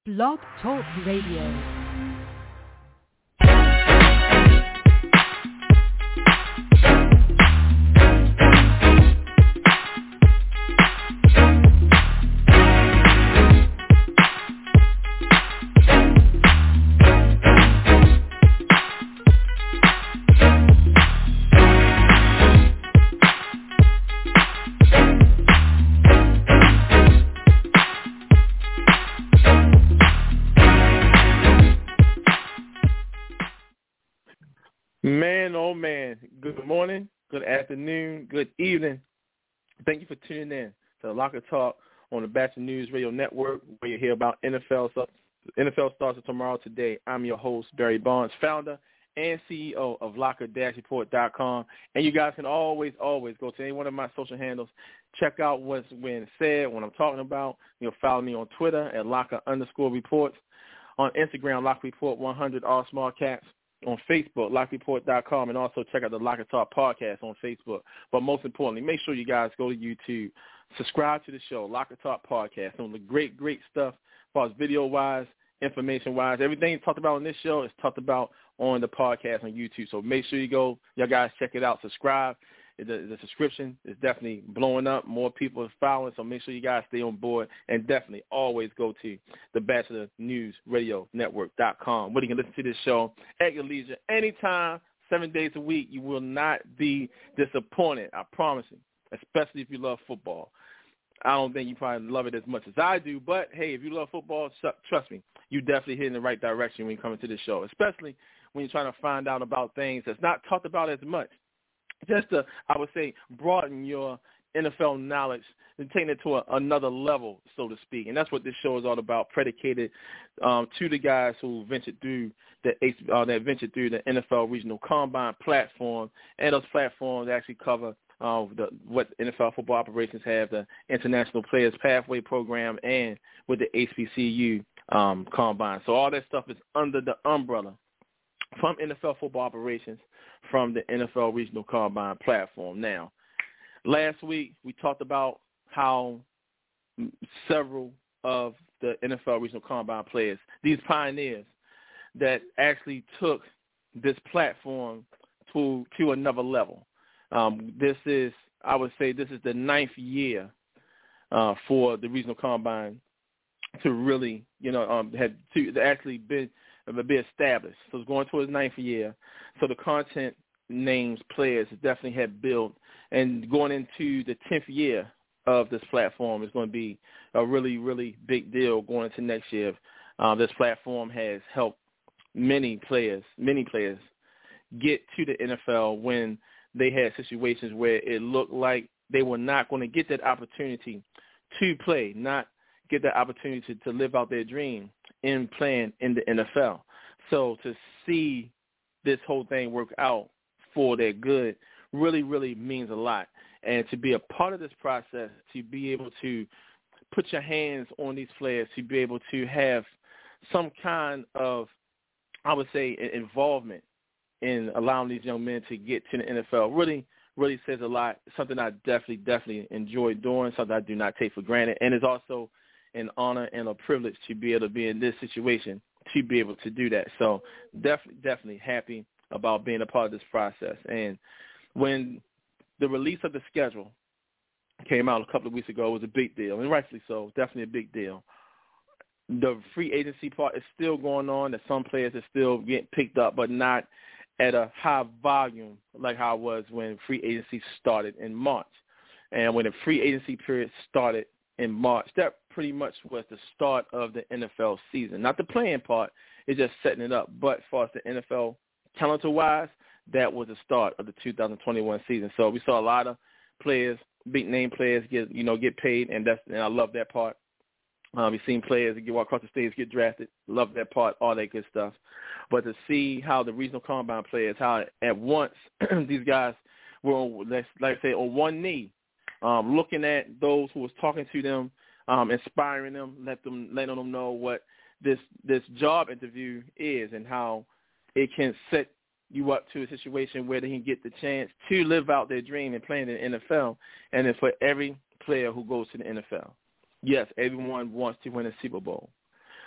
Blog Talk Radio. Man, oh man, good morning, good afternoon, good evening. Thank you for tuning in to the Locker Talk on the Bachelor News Radio Network, where you hear about NFL stuff. NFL starts tomorrow today. I'm your host, Barry Bonds, founder and CEO of Locker-Report.com. And you guys can always go to any one of my social handles, check out what's been said, what I'm talking about. You'll follow me on Twitter at Locker_reports, on Instagram, Locker Report 100, all small caps. On Facebook, LockerReport.com, and also check out the Locker Talk podcast on Facebook. But most importantly, make sure you guys go to YouTube, subscribe to the show, Locker Talk podcast. Some of the great stuff as far as video-wise, information-wise. Everything talked about on this show is talked about on the podcast on YouTube. So make sure you guys check it out, subscribe. The subscription is definitely blowing up. More people are following, so make sure you guys stay on board. And definitely always go to the Bachelor News Radio Network.com, where you can listen to this show at your leisure anytime, 7 days a week. You will not be disappointed, I promise you, especially if you love football. I don't think you probably love it as much as I do, but, hey, if you love football, trust me, you definitely hit in the right direction when you come into this show, especially when you're trying to find out about things that's not talked about as much. Just to, I would say, broaden your NFL knowledge and taking it to another level, so to speak. And that's what this show is all about, predicated to the guys who ventured through the NFL Regional Combine platform. And those platforms actually cover what NFL football operations have, the International Players Pathway Program, and with the HBCU Combine. So all that stuff is under the umbrella from NFL football operations, from the NFL Regional Combine platform. Now, last week we talked about how several of the NFL Regional Combine players, these pioneers that actually took this platform to another level. This is the 9th year for the Regional Combine to really, be established. So it's going to its 9th year. So the content names players definitely have built, and going into the 10th year of this platform is going to be a really, really big deal going into next year. This platform has helped many players get to the NFL when they had situations where it looked like they were not going to get that opportunity to play, not get that opportunity to live out their dream in playing in the NFL. So to see this whole thing work out for their good really, really means a lot. And to be a part of this process, to be able to put your hands on these players, to be able to have some kind of, I would say, involvement in allowing these young men to get to the NFL really, really says a lot. It's something I definitely enjoy doing, something I do not take for granted. And it's also an honor and a privilege to be able to be in this situation, to be able to do that. So definitely happy about being a part of this process. And when the release of the schedule came out a couple of weeks ago, it was a big deal, and rightfully so, definitely a big deal. The free agency part is still going on, that some players are still getting picked up, but not at a high volume like how it was when free agency started in March. And when the free agency period started in March, that pretty much was the start of the NFL season. Not the playing part, it's just setting it up. But as far as the NFL calendar-wise, that was the start of the 2021 season. So we saw a lot of players, big-name players, get paid, and I love that part. We've seen players that walk across the stage, get drafted. Love that part, all that good stuff. But to see how the Regional Combine players, how at once these guys were, on one knee, looking at those who was talking to them, inspiring them, letting them know what this job interview is and how it can set you up to a situation where they can get the chance to live out their dream and play in the NFL. And then for every player who goes to the NFL, yes, everyone wants to win a Super Bowl.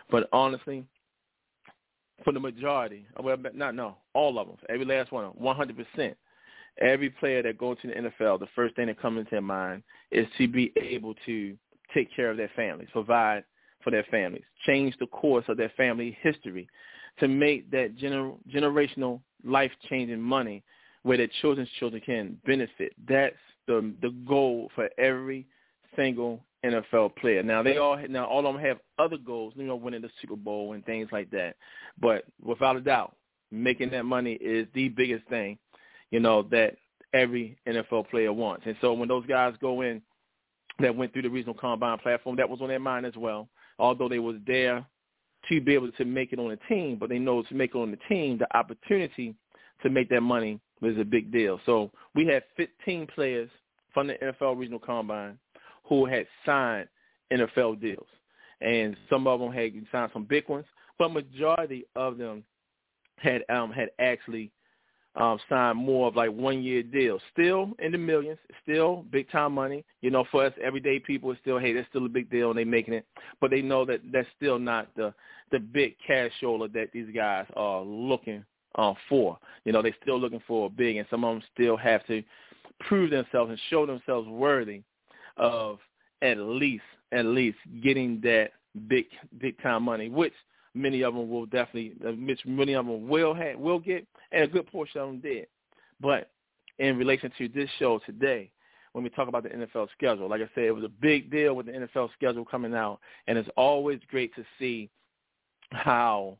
But honestly, for the majority, all of them, every last one of them, 100%, every player that goes to the NFL, the first thing that comes into their mind is to be able to take care of their families, provide for their families, change the course of their family history to make that generational life-changing money where their children's children can benefit. That's the goal for every single NFL player. Now all of them have other goals, winning the Super Bowl and things like that. But without a doubt, making that money is the biggest thing, that every NFL player wants. And so when those guys go in that went through the regional combine platform, that was on their mind as well. Although they was there to be able to make it on the team, but they know to make it on the team, the opportunity to make that money was a big deal. So we had 15 players from the NFL regional combine who had signed NFL deals. And some of them had signed some big ones, but majority of them had actually signed more of like 1-year deals. Still in the millions, still big-time money. For us everyday people, it's still, hey, that's still a big deal, and they're making it. But they know that that's still not the big cash shoulder that these guys are looking for. They're still looking for big, and some of them still have to prove themselves and show themselves worthy of at least getting that big-time money, which many of them will definitely, many of them will get, and a good portion of them did. But in relation to this show today, when we talk about the NFL schedule, like I said, it was a big deal with the NFL schedule coming out, and it's always great to see how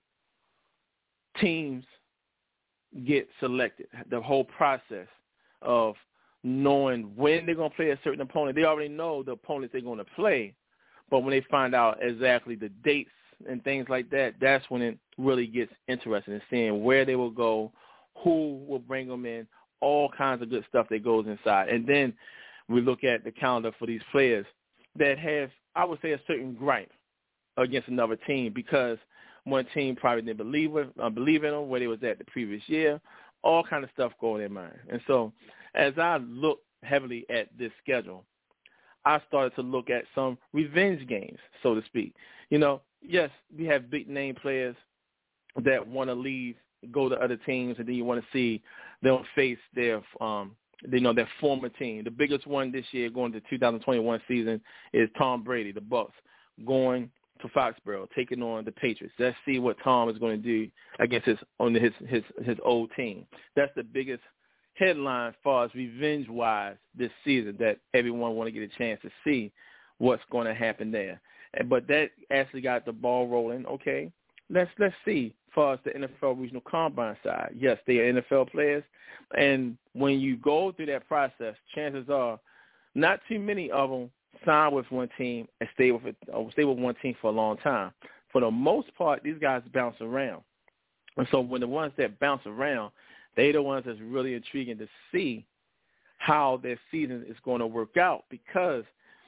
teams get selected, the whole process of knowing when they're going to play a certain opponent. They already know the opponents they're going to play, but when they find out exactly the dates and things like that, that's when it really gets interesting in seeing where they will go, who will bring them in, all kinds of good stuff that goes inside. And then we look at the calendar for these players that have, I would say, a certain gripe against another team because one team probably didn't believe in them, where they was at the previous year, all kind of stuff going in their mind. And so as I look heavily at this schedule, I started to look at some revenge games, so to speak. Yes, we have big-name players that want to leave, go to other teams, and then you want to see them face their former team. The biggest one this year going to the 2021 season is Tom Brady, the Bucs, going to Foxborough, taking on the Patriots. Let's see what Tom is going to do against his old team. That's the biggest headline as far as revenge-wise this season, that everyone want to get a chance to see what's going to happen there. But that actually got the ball rolling. Okay, let's see as far as the NFL regional combine side. Yes, they are NFL players, and when you go through that process, chances are not too many of them sign with one team and stay with one team for a long time. For the most part, these guys bounce around. And so when the ones that bounce around, they're the ones that's really intriguing to see how their season is going to work out, because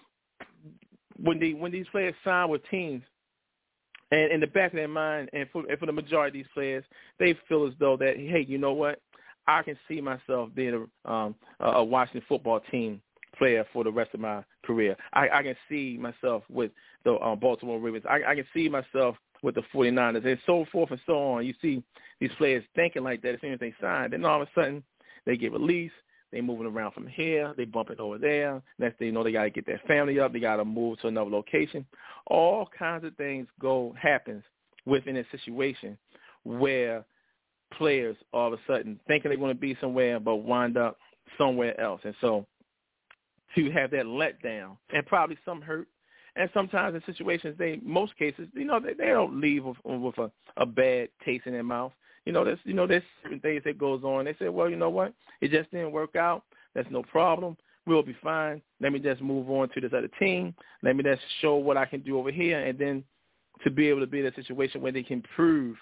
when these players sign with teams, and in the back of their mind, and for the majority of these players, they feel as though that, hey, you know what, I can see myself being a Washington football team player for the rest of my career. I can see myself with the Baltimore Ravens. I can see myself with the 49ers, and so forth and so on. You see these players thinking like that as soon as they sign. Then all of a sudden, they get released. They moving around from here. They bumping over there. Next thing you know, they got to get their family up. They got to move to another location. All kinds of things happens within a situation where players all of a sudden thinking they're going to be somewhere but wind up somewhere else. And so to have that letdown and probably some hurt, and sometimes in situations, most cases, they don't leave with a bad taste in their mouth. There's certain things that goes on. They say, well, you know what? It just didn't work out. That's no problem. We'll be fine. Let me just move on to this other team. Let me just show what I can do over here, and then to be able to be in a situation where they can prove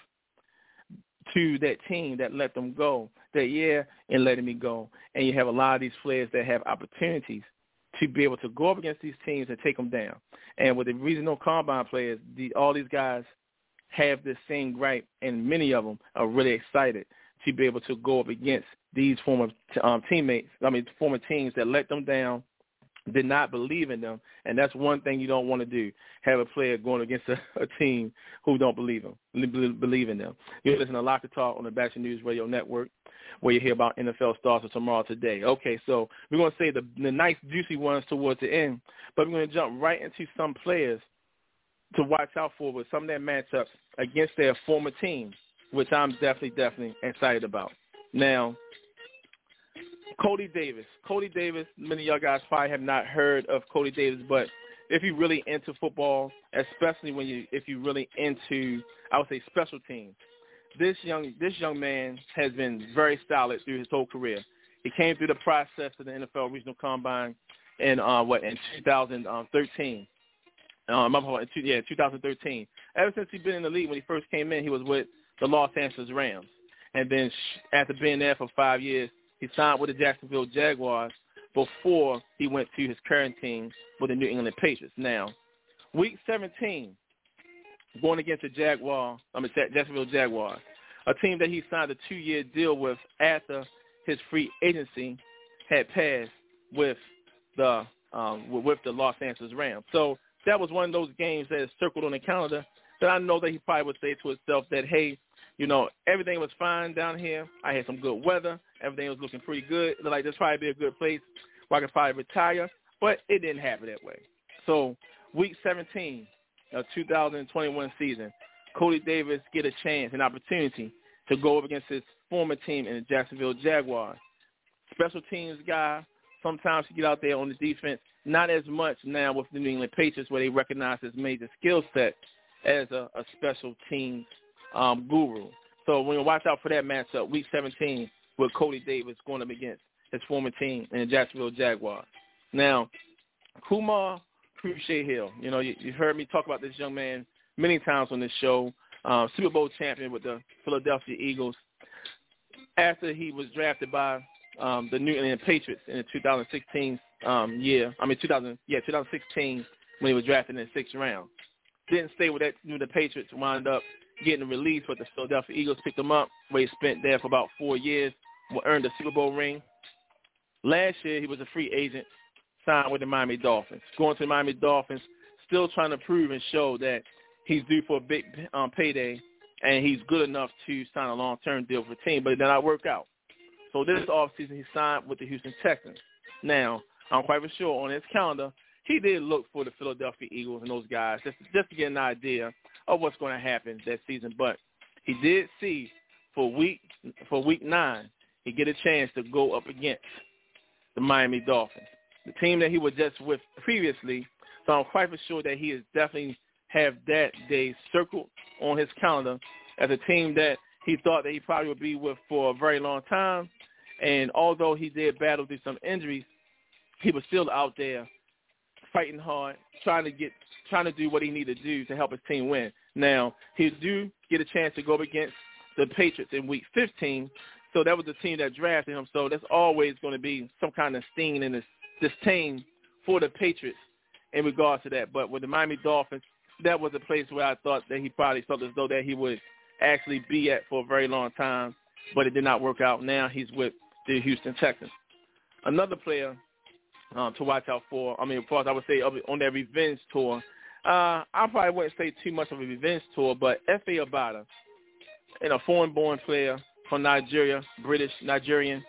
to that team that let them go that, yeah, and letting me go. And you have a lot of these players that have opportunities to be able to go up against these teams and take them down. And with the regional combine players, all these guys have this same gripe, and many of them are really excited to be able to go up against these former teams that let them down did not believe in them, and that's one thing you don't want to do, have a player going against a team who don't believe in them. You listen to Locker Talk on the Bachelor News Radio Network, where you hear about NFL stars of tomorrow today. Okay, so we're going to say the nice, juicy ones towards the end, but we're going to jump right into some players to watch out for with some of their matchups against their former teams, which I'm definitely excited about. Now, Cody Davis. Cody Davis, many of y'all guys probably have not heard of Cody Davis, but if you're really into football, especially if you're really into, I would say, special teams, this young man has been very solid through his whole career. He came through the process of the NFL Regional Combine in 2013. 2013. Ever since he's been in the league, when he first came in, he was with the Los Angeles Rams. And then after being there for 5 years, he signed with the Jacksonville Jaguars before he went to his current team with the New England Patriots. Now, Week 17, going against the Jacksonville Jaguars, a team that he signed a 2-year deal with after his free agency had passed with the Los Angeles Rams. So that was one of those games that is circled on the calendar that I know that he probably would say to himself that, hey, everything was fine down here. I had some good weather. Everything was looking pretty good. Like, this probably be a good place where I could probably retire. But it didn't happen that way. So Week 17 of 2021 season, Cody Davis get a chance, an opportunity to go up against his former team in the Jacksonville Jaguars. Special teams guy, sometimes he get out there on the defense. Not as much now with the New England Patriots, where they recognize his major skill set as a special teams guru. So we're going to watch out for that matchup, Week 17, with Cody Davis going up against his former team in the Jacksonville Jaguars. Now, Kumar Crusader-Hill, you've heard me talk about this young man many times on this show, Super Bowl champion with the Philadelphia Eagles. After he was drafted by the New England Patriots in the 2016 2016 when he was drafted in the 6th round. Didn't stay with the Patriots, wound up getting released, but the Philadelphia Eagles picked him up, where he spent there for about 4 years, earned a Super Bowl ring. Last year, he was a free agent, signed with the Miami Dolphins. Going to the Miami Dolphins, still trying to prove and show that he's due for a big payday, and he's good enough to sign a long-term deal for the team, but it did not work out. So this offseason, he signed with the Houston Texans. Now, I'm quite sure on his calendar, he did look for the Philadelphia Eagles and those guys just to get an idea of what's going to happen that season. But he did see for week 9, he get a chance to go up against the Miami Dolphins, the team that he was just with previously. So I'm quite sure that he is definitely have that day circled on his calendar as a team that he thought that he probably would be with for a very long time. And although he did battle through some injuries, he was still out there fighting hard, trying to do what he needed to do to help his team win. Now, he do get a chance to go up against the Patriots in Week 15, so that was the team that drafted him. So that's always going to be some kind of sting in this team for the Patriots in regards to that. But with the Miami Dolphins, that was a place where I thought that he probably felt as though that he would actually be at for a very long time, but it did not work out. Now he's with the Houston Texans. Another player to watch out for, of course, I would say on that revenge tour, I probably wouldn't say too much of a revenge tour, but Efe Obada, a foreign-born player from Nigeria, British-Nigerian,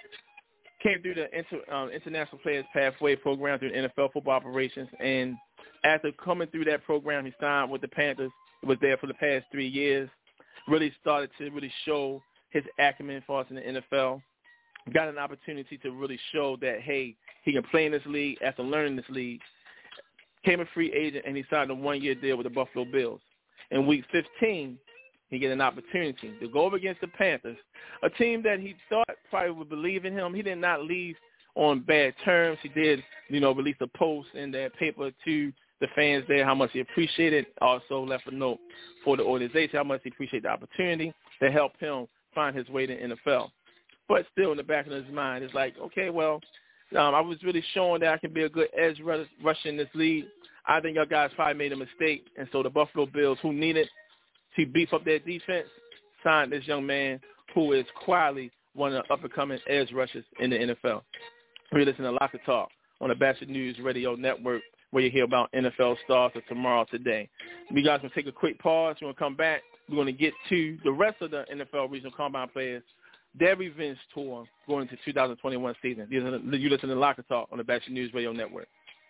came through the International Players Pathway program through the NFL football operations, and after coming through that program, he signed with the Panthers. He was there for the past 3 years, really started to really show his acumen for us in the NFL. Got an opportunity to really show that, hey, he can play in this league after learning this league. Came a free agent, and he signed a 1-year deal with the Buffalo Bills. In Week 15, he get an opportunity to go up against the Panthers, a team that he thought probably would believe in him. He did not leave on bad terms. He did, release a post in that paper to the fans there how much he appreciated. Also left a note for the organization how much he appreciated the opportunity to help him find his way to the NFL. But still in the back of his mind, it's like, okay, well, I was really showing that I can be a good edge rusher in this league. I think y'all guys probably made a mistake. And so the Buffalo Bills, who needed to beef up their defense, signed this young man who is quietly one of the up-and-coming edge rushers in the NFL. We're listening to Locker Talk on the Bachelor News Radio Network, where you hear about NFL stars of tomorrow today. You guys can take a quick pause. We're going to come back. We're going to get to the rest of the NFL Regional Combine players, their revenge tour going into 2021 season. You listen to Locker Talk on the Bachelor News Radio Network.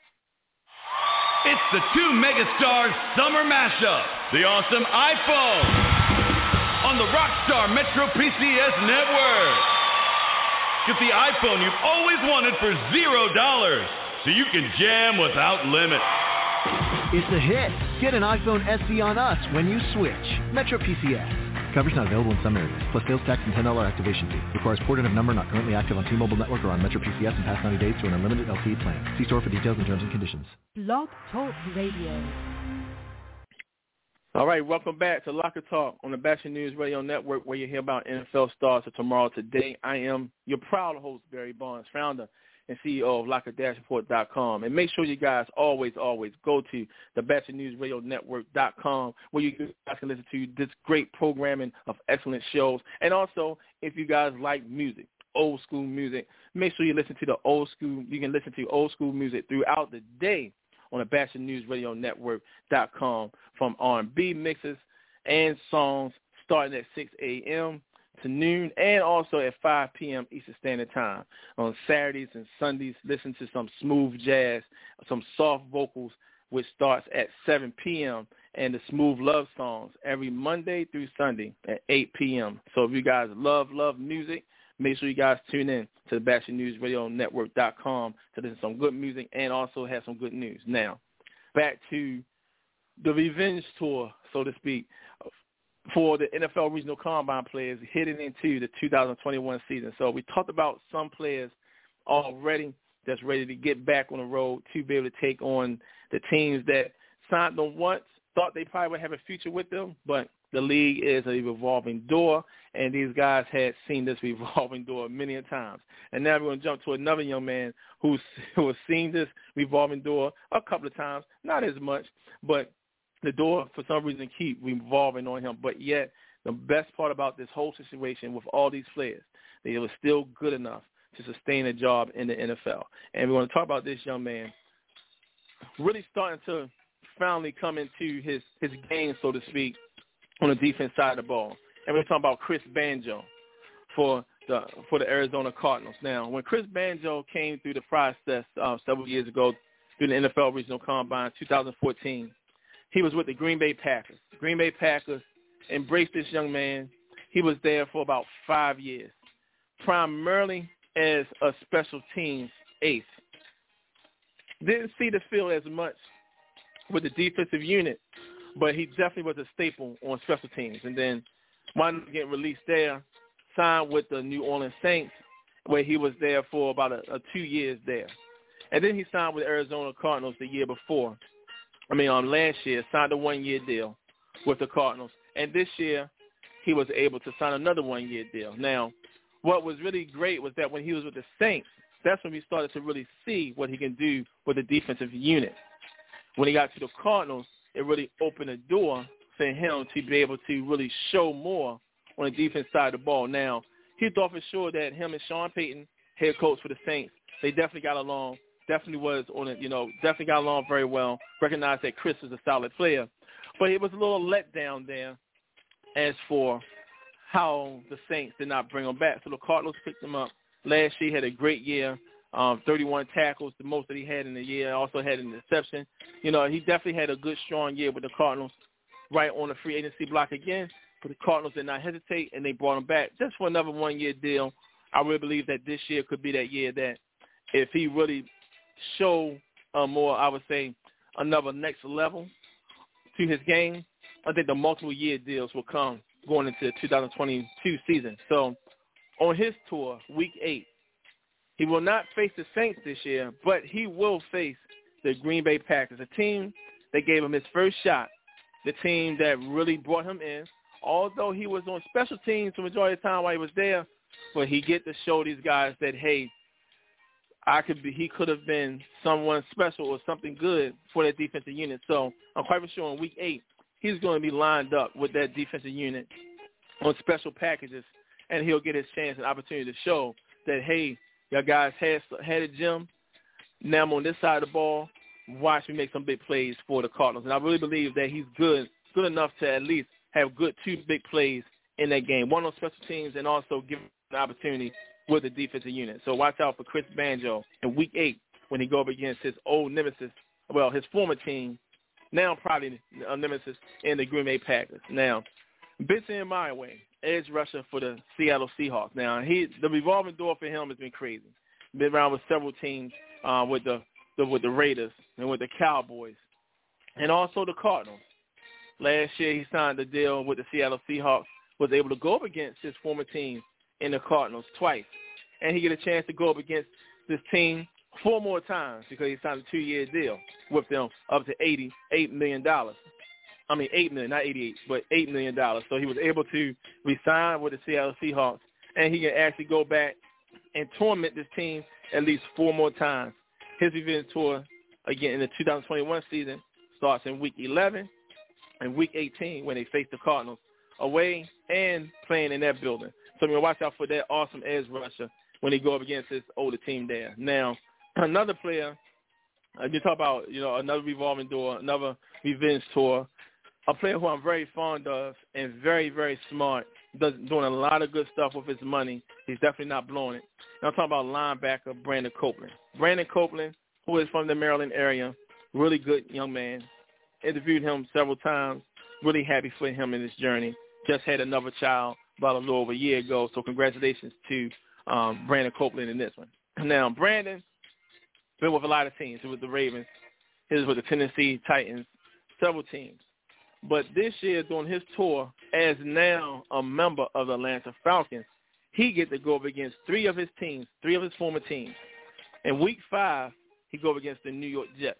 It's the two megastars summer mashup, the awesome iPhone on the Rockstar Metro PCS Network. Get the iPhone you've always wanted for $0, so you can jam without limits. It's a hit. Get an iPhone SE on us when you switch. Metro PCS. Coverage not available in some areas, plus sales tax and $10 activation fee. Requires port and number not currently active on T-Mobile network or on Metro PCS in past 90 days to an unlimited LTE plan. See store for details and terms and conditions. Blog Talk Radio. All right, welcome back to Locker Talk on the Bachelor News Radio Network, where you hear about NFL stars of tomorrow today. I am your proud host, Barry Barnes, founder and CEO of Locker-Report.com. And make sure you guys always go to the BachelorNewsRadioNetwork.com, where you guys can listen to this great programming of excellent shows. And also, if you guys like music, old school music, make sure you listen to the old school. You can listen to old school music throughout the day on the BachelorNewsRadioNetwork.com, from R&B mixes and songs starting at 6 a.m. to noon, and also at 5 p.m. Eastern Standard Time. On Saturdays and Sundays, listen to some smooth jazz, some soft vocals, which starts at 7 p.m., and the smooth love songs every Monday through Sunday at 8 p.m. So if you guys love music, make sure you guys tune in to the BachelorNewsRadioNetwork.com to listen to some good music and also have some good news. Now, back to the revenge tour, so to speak, for the NFL Regional Combine players heading into the 2021 season. So we talked about some players already that's ready to get back on the road to be able to take on the teams that signed them once, thought they probably would have a future with them, but the league is a revolving door, and these guys had seen this revolving door many a times. And now we're going to jump to another young man who has seen this revolving door a couple of times, not as much, but the door for some reason keep revolving on him. But yet the best part about this whole situation with all these players, they were still good enough to sustain a job in the NFL. And we want to talk about this young man really starting to finally come into his game, so to speak, on the defense side of the ball. And we're talking about Chris Banjo for the Arizona Cardinals. Now, when Chris Banjo came through the process several years ago through the NFL Regional Combine 2014, he was with the Green Bay Packers. Green Bay Packers embraced this young man. He was there for about 5 years, primarily as a special teams ace. Didn't see the field as much with the defensive unit, but he definitely was a staple on special teams. And then wound up getting released there, signed with the New Orleans Saints, where he was there for about 2 years there. And then he signed with Arizona Cardinals the year before. Last year, signed a 1-year deal with the Cardinals. And this year, he was able to sign another 1-year deal. Now, what was really great was that when he was with the Saints, that's when we started to really see what he can do with the defensive unit. When he got to the Cardinals, it really opened a door for him to be able to really show more on the defense side of the ball. Now, he thought for sure that him and Sean Payton, head coach for the Saints, they definitely got along. Definitely got along very well. Recognized that Chris was a solid player. But it was a little letdown there as for how the Saints did not bring him back. So the Cardinals picked him up. Last year he had a great year, 31 tackles, the most that he had in the year. Also had an interception. He definitely had a good, strong year with the Cardinals, right on the free agency block again. But the Cardinals did not hesitate, and they brought him back just for another 1-year deal. I really believe that this year could be that year that if he really show more, I would say, another next level to his game, I think the multiple-year deals will come going into the 2022 season. So on his tour, Week 8, he will not face the Saints this year, but he will face the Green Bay Packers, a team that gave him his first shot, the team that really brought him in. Although he was on special teams for the majority of the time while he was there, but he get to show these guys that, hey, he could have been someone special or something good for that defensive unit. So I'm quite sure in Week 8, he's going to be lined up with that defensive unit on special packages, and he'll get his chance and opportunity to show that, hey, your guys had a gem. Now I'm on this side of the ball. Watch me make some big plays for the Cardinals. And I really believe that he's good enough to at least have good 2 big plays in that game, one on special teams and also give him an opportunity with the defensive unit. So watch out for Chris Banjo in Week 8 when he go up against his old nemesis, well, his former team, now probably a nemesis in the Green Bay Packers. Now, Benson Mayowa, edge rusher for the Seattle Seahawks. Now, the revolving door for him has been crazy. Been around with several teams with the Raiders and with the Cowboys and also the Cardinals. Last year he signed a deal with the Seattle Seahawks, was able to go up against his former team in the Cardinals twice. And he get a chance to go up against this team 4 more times because he signed a 2-year deal with them up to $88 million. I mean, $8 million, not 88, but $8 million. So he was able to re-sign with the Seattle Seahawks, and he can actually go back and torment this team at least 4 more times. His revenge tour, again, in the 2021 season, starts in Week 11 and Week 18 when they face the Cardinals away and playing in that building. So I'm going to watch out for that awesome edge rusher when he go up against his older team there. Now, another player, you talk about, another revolving door, another revenge tour, a player who I'm very fond of and very, very smart, doing a lot of good stuff with his money. He's definitely not blowing it. And I'm talking about linebacker Brandon Copeland. Brandon Copeland, who is from the Maryland area, really good young man. Interviewed him several times. Really happy for him in this journey. Just had another child about a little over a year ago, so congratulations to Brandon Copeland in this one. Now, Brandon been with a lot of teams. He was with the Ravens. He was with the Tennessee Titans, several teams. But this year, during his tour, as now a member of the Atlanta Falcons, he gets to go up against 3 of his teams, 3 of his former teams. In Week 5, he go up against the New York Jets,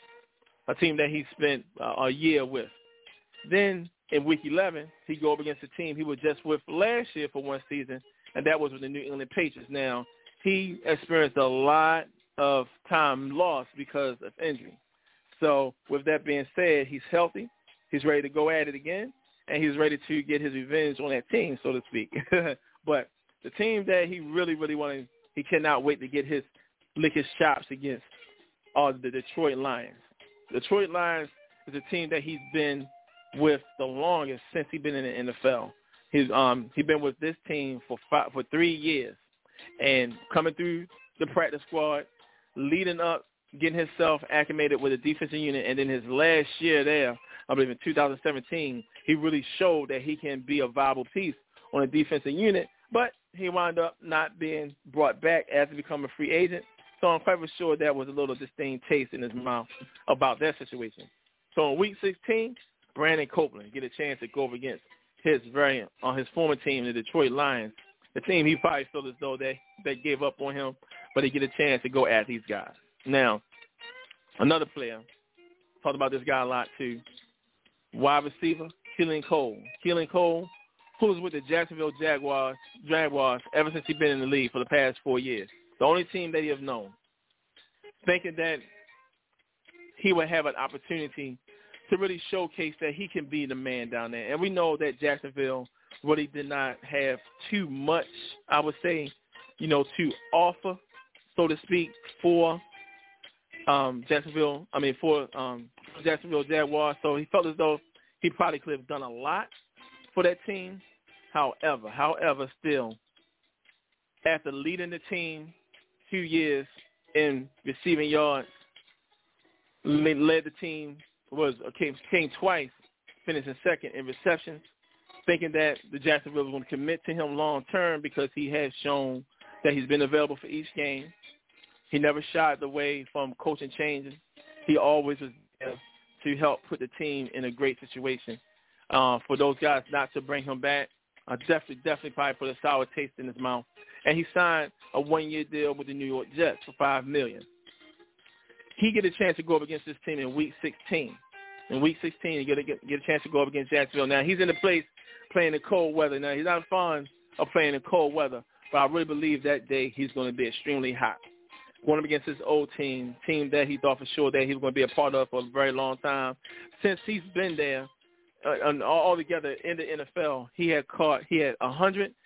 a team that he spent a year with. Then in Week 11, he go up against a team he was just with last year for 1 season, and that was with the New England Patriots. Now, he experienced a lot of time lost because of injury. So with that being said, he's healthy. He's ready to go at it again, and he's ready to get his revenge on that team, so to speak. But the team that he really, really wanted, he cannot wait to lick his chops against are the Detroit Lions. Detroit Lions is a team that he's been with the longest since he's been in the NFL. He's been with this team for 3 years, and coming through the practice squad, leading up, getting himself acclimated with a defensive unit, and then his last year there, I believe in 2017, he really showed that he can be a viable piece on a defensive unit, but he wound up not being brought back as he become a free agent. So I'm quite sure that was a little disdain taste in his mouth about that situation. So in Week 16, Brandon Copeland get a chance to go up against his former team, the Detroit Lions, the team he probably felt as though they gave up on him, but he get a chance to go at these guys. Now, another player, talked about this guy a lot too, wide receiver, Keelan Cole. Keelan Cole, who was with the Jacksonville Jaguars ever since he's been in the league for the past 4 years. The only team that he has known. Thinking that he would have an opportunity to really showcase that he can be the man down there. And we know that Jacksonville really did not have too much, I would say, to offer, so to speak, for Jacksonville Jaguars. So he felt as though he probably could have done a lot for that team. However, still, after leading the team 2 years in receiving yards, led the team, came twice, finishing second in receptions, thinking that the Jacksonville was going to commit to him long term because he has shown that he's been available for each game. He never shied away from coaching changes. He always was there to help put the team in a great situation. For those guys not to bring him back, definitely probably put a sour taste in his mouth. And he signed a 1-year deal with the New York Jets for $5 million. He get a chance to go up against this team in Week 16. In Week 16, he get a chance to go up against Jacksonville. Now, he's in the place playing in cold weather. Now, he's not fond of playing in cold weather, but I really believe that day he's going to be extremely hot. Going up against his old team that he thought for sure that he was going to be a part of for a very long time. Since he's been there, all together in the NFL, he had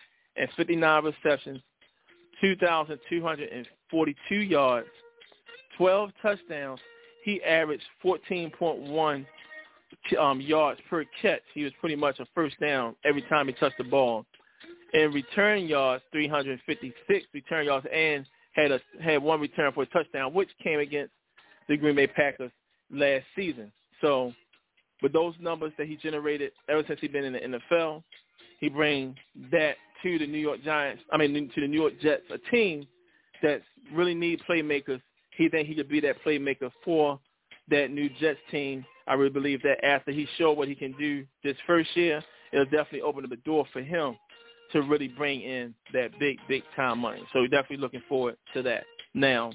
159 receptions, 2,242 yards, 12 touchdowns. He averaged 14.1 yards per catch. He was pretty much a first down every time he touched the ball. In return yards, 356 return yards, and had one return for a touchdown, which came against the Green Bay Packers last season. So with those numbers that he generated ever since he's been in the NFL, he brings that to the New York Jets, a team that really need playmakers. He thinks he could be that playmaker for that new Jets team. I really believe that after he showed what he can do this first year, it'll definitely open up the door for him to really bring in that big time money. So we're definitely looking forward to that. Now,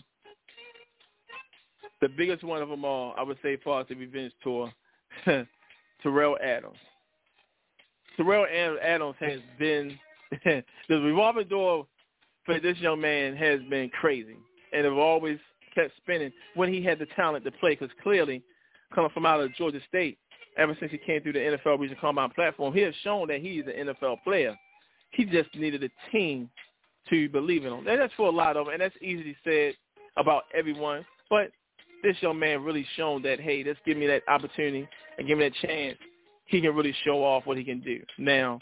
the biggest one of them all, I would say, as far as the revenge tour, Terrell Adams. Terrell Adams has been the revolving door for this young man has been crazy, and it always kept spinning when he had the talent to play, because clearly, coming from out of Georgia State, ever since he came through the NFL Regional Combine platform, he has shown that he's an NFL player. He just needed a team to believe in him. And that's for a lot of them, and that's easily said about everyone. But this young man really shown that, hey, just give me that opportunity and give me that chance. He can really show off what he can do. Now,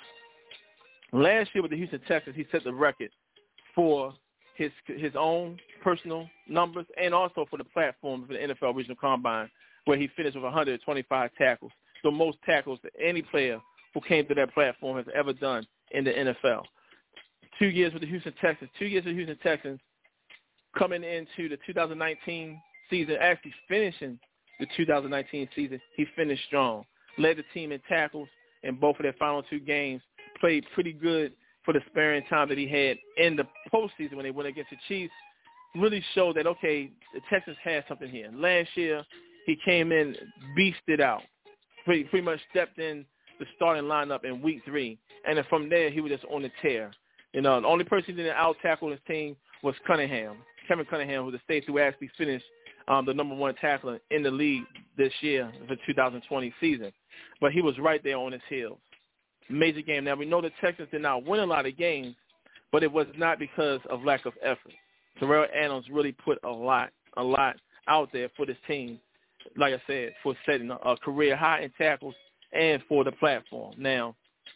last year with the Houston Texans, he set the record for his own personal numbers and also for the platform for the NFL Regional Combine, where he finished with 125 tackles, the most tackles that any player who came to that platform has ever done in the NFL. 2 years with the Houston Texans, coming into the 2019 season, actually finishing the 2019 season, he finished strong. Led the team in tackles in both of their final 2 games, played pretty good for the sparing time that he had in the postseason when they went against the Chiefs. Really showed that, okay, the Texans had something here. Last year, he came in, beasted out, pretty much stepped in the starting lineup in week 3. And then from there, he was just on the tear. You know, the only person who didn't out-tackle his team was Kevin Cunningham, who the States who actually finished the number 1 tackler in the league this year for the 2020 season. But he was right there on his heels. Major game. Now, we know the Texans did not win a lot of games, but it was not because of lack of effort. Terrell Adams really put a lot out there for this team, like I said, for setting a career high in tackles and for the platform. Now,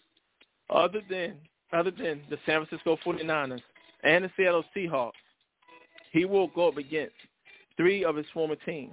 other than the San Francisco 49ers and the Seattle Seahawks, he will go up against 3 of his former teams.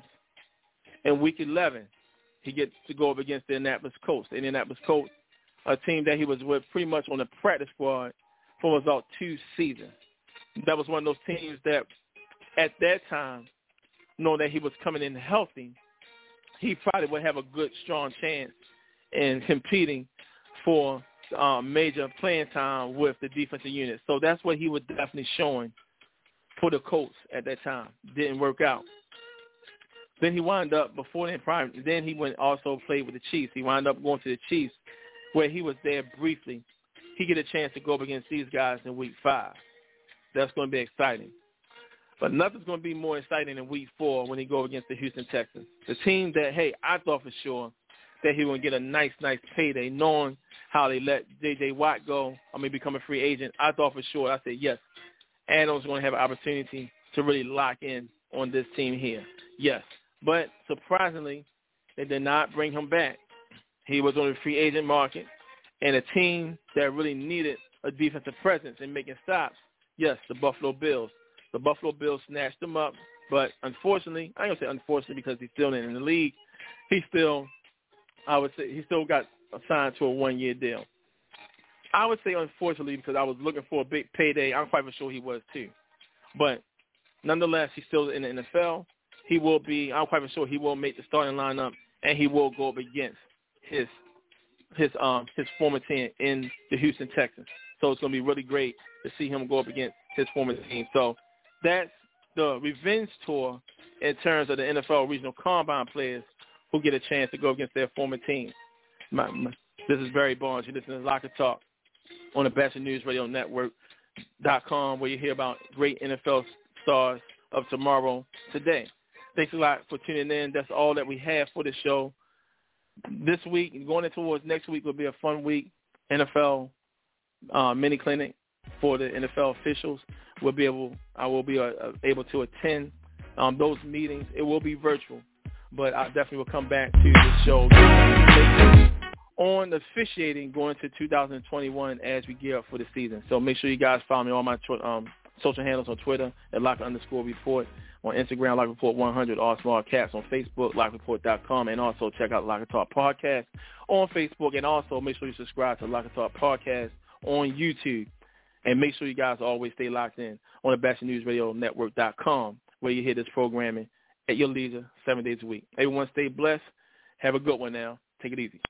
In Week 11, he gets to go up against the Indianapolis Colts. The Indianapolis Colts, a team that he was with pretty much on the practice squad for about 2 seasons. That was one of those teams that at that time, knowing that he was coming in healthy, he probably would have a good, strong chance in competing for major playing time with the defensive unit. So that's what he was definitely showing for the Colts at that time. Didn't work out. Then he wound up, then he went also played with the Chiefs. He wound up going to the Chiefs, where he was there briefly. He get a chance to go up against these guys in Week 5. That's going to be exciting. But nothing's going to be more exciting than Week 4 when he go against the Houston Texans. The team that, hey, I thought for sure that he would get a nice payday, knowing how they let J.J. Watt go, become a free agent. I thought for sure, I said, yes, Adams going to have an opportunity to really lock in on this team here. Yes. But surprisingly, they did not bring him back. He was on the free agent market, and a team that really needed a defensive presence in making stops, yes, the Buffalo Bills. The Buffalo Bills snatched him up, but unfortunately, I ain't going to say unfortunately because he's still in the league, he still got assigned to a 1-year deal. I would say unfortunately because I was looking for a big payday. I'm quite sure he was too. But nonetheless, he's still in the NFL. He will be, I'm quite sure he will make the starting lineup, and he will go up against his former team in the Houston Texans. So it's going to be really great to see him go up against his former team. So that's the revenge tour in terms of the NFL Regional Combine players who get a chance to go against their former teams. This is Barry Barnes. You're listening to Locker Talk on the Bachelor News Radio Network.com, where you hear about great NFL stars of tomorrow today. Thanks a lot for tuning in. That's all that we have for the show. This week and going towards next week will be a fun week. NFL mini clinic for the NFL officials. I will be able to attend those meetings. It will be virtual, but I definitely will come back to the show on officiating going to 2021 as we gear up for the season. So make sure you guys follow me on my social handles on Twitter at @Locker_Report, on Instagram, Locker Report 100, all small caps, on Facebook, LockerReport.com, and also check out Locker Talk Podcast on Facebook, and also make sure you subscribe to Locker Talk Podcast on YouTube, and make sure you guys always stay locked in on the BasketNewsRadioNetwork.com, where you hear this programming at your leisure 7 days a week. Everyone stay blessed. Have a good one now. Take it easy.